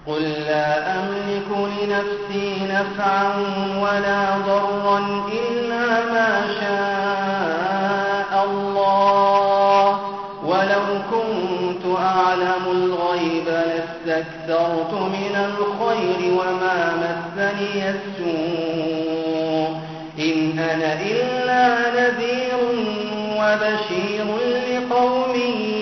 قل لا أملك لنفسي نفعا ولا ضرا إلا ما شاء الله ولو كنت أعلم الغيب لاستكثرت من الخير وما مسني السوء إن أنا إلا نذير وبشير لقوم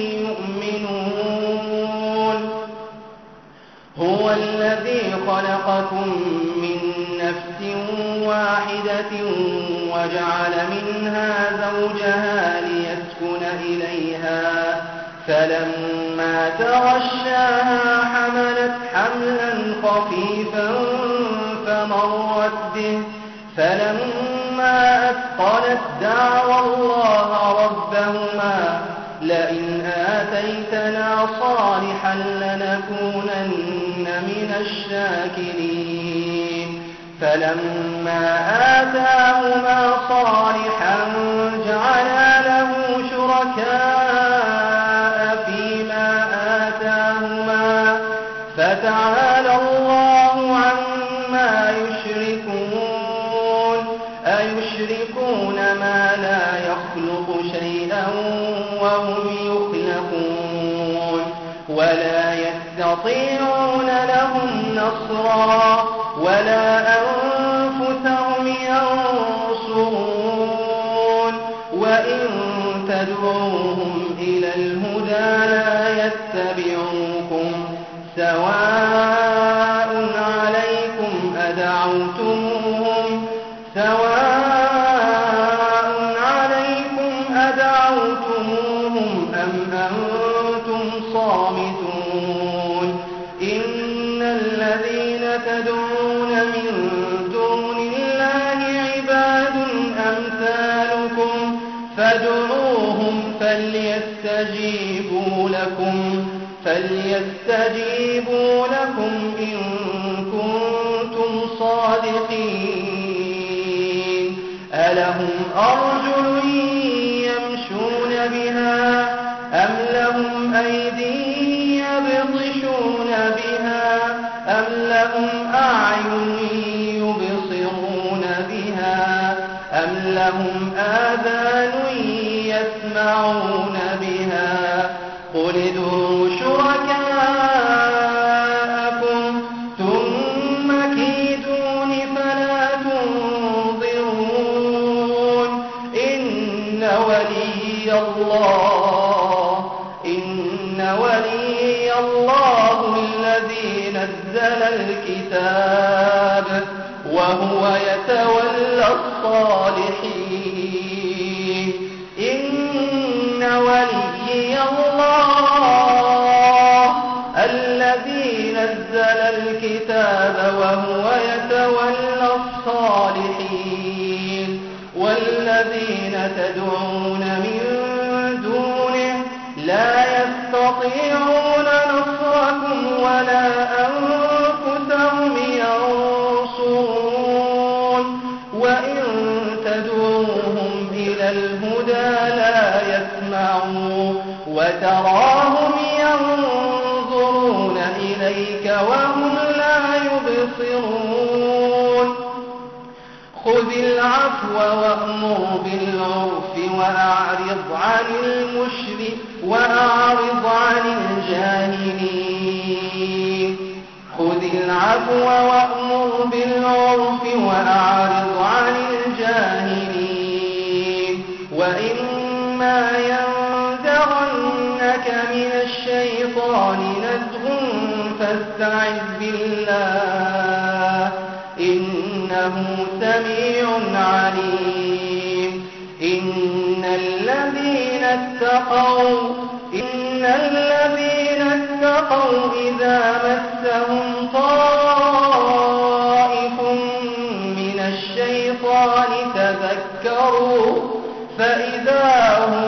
يؤمنون هو الذي خلقكم من نفس واحدة وجعل منها زوجها ليسكن إليها فلما تغشاها حملت حملا خفيفا فمرت به فلما أثقلت دعوا الله ربهما لئن آتيتنا صالحا لنكونن من الشاكرين فلما آتاهما صالحا جعلا له شركاء فيما آتاهما فتعالى الله عما يشركون أيشركون ما لا يخلق شيئا وهم يخلقون ولا يستطيعون لهم نصرا ولا أنفسهم ينصرون وإن تدعوهم إلى الهدى لا يتبعوكم سواء عليكم أدعوتموهم أم أنتم صامتون إن الذين تدعون من دون الله عباد أمثالكم فادعوهم فليستجيبوا لكم إن كنتم صادقين ألهم أرجل يمشون بها أم لهم أيدي يبطشون بها أم لهم أعين يبصرون بها أم لهم آذان يسمعون بها قل ادعوا شركاءكم ثم كيدون فلا تنظرون إن ولي الله الذي نزل الكتاب وهو يتولى الصالحين إن ولي الله الذي نزل الكتاب وهو يتولى الصالحين والذين تدعون من دونه لا يستطيعون نصركم ولا أنفسهم ينصرون وإن تدعوهم إلى الهدى لا يسمعون وتراهم ينظرون إليك وهم لا يبصرون خذ العفو وأمر بالعرف وأعرض عن الجاهلين خذ العفو وأمر بالعرف وأعرض عن الجاهلين وإما ينزغنك من الشيطان نزغ فاستعذ بالله إنه سميع عليم إن الذين اتقوا إذا مسهم طائف من الشيطان تذكروا فإذا هم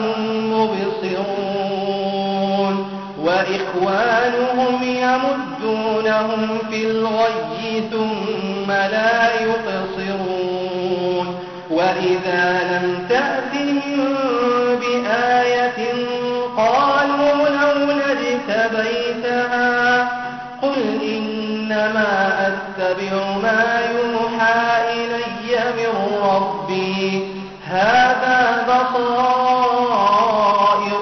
مبصرون وإخوانهم يمدونهم في الغي ثم لا يقصرون وإذا لم تأتهم بآية قالوا لولا اجتبيتها قل إن إنما أتبع ما يوحى إلي من ربي هذا بصائر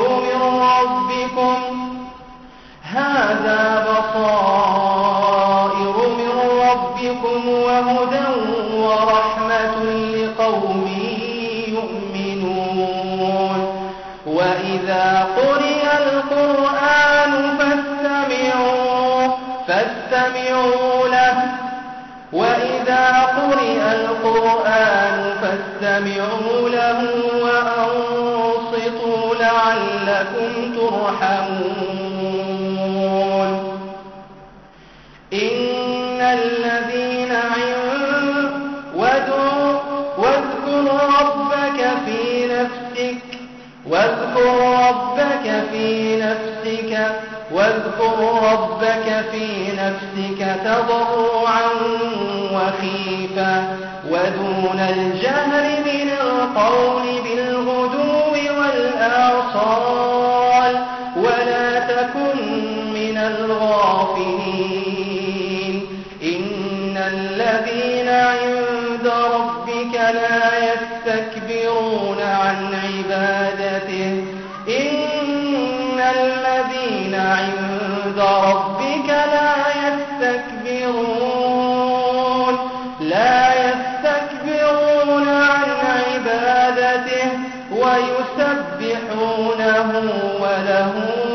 من ربكم وهدى ورحمة لقوم يؤمنون وإذا قرئ القرآن فاستمعوا له وأنصتوا لعلكم ترحمون إن الذين واذكر ربك في نفسك تضرعا وخيفة ودون الجهر من القول بالغدو والآصال ولا تكن من الغافلين إن الذين عند ربك لا يستكبرون عن عبادته إن الذين عند ربك لا يستكبرون عن عبادته ويسبحونه وله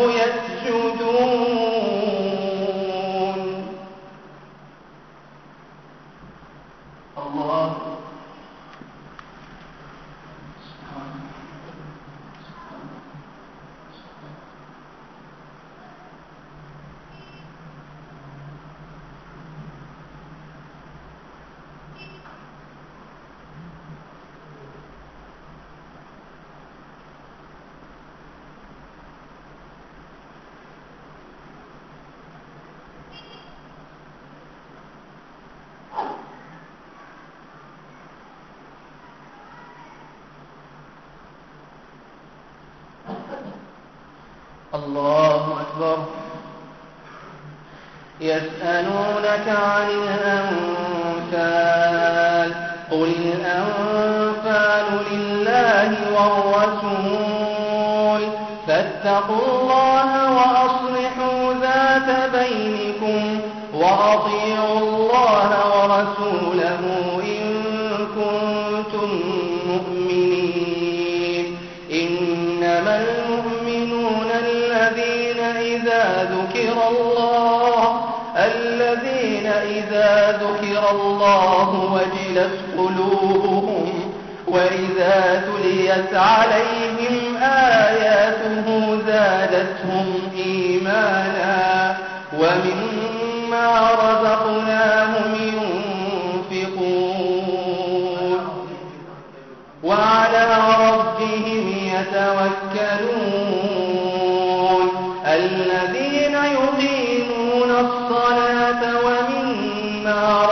يسجدون. الله الله أكبر. يسألونك عن الأنفال قل الأنفال لله والرسول فاتقوا الله وأصلحوا ذات بينكم وأطيعوا الله ورسوله إن كنتم مؤمنين. إنما المؤمنون الذين إذا ذكر الله وجلت قلوبهم وإذا تليت عليهم آياته زادتهم إيمانا ومما رزقناهم ينفقون وعلى ربهم يتوكلون. الذين يقيمون الصلاة ومما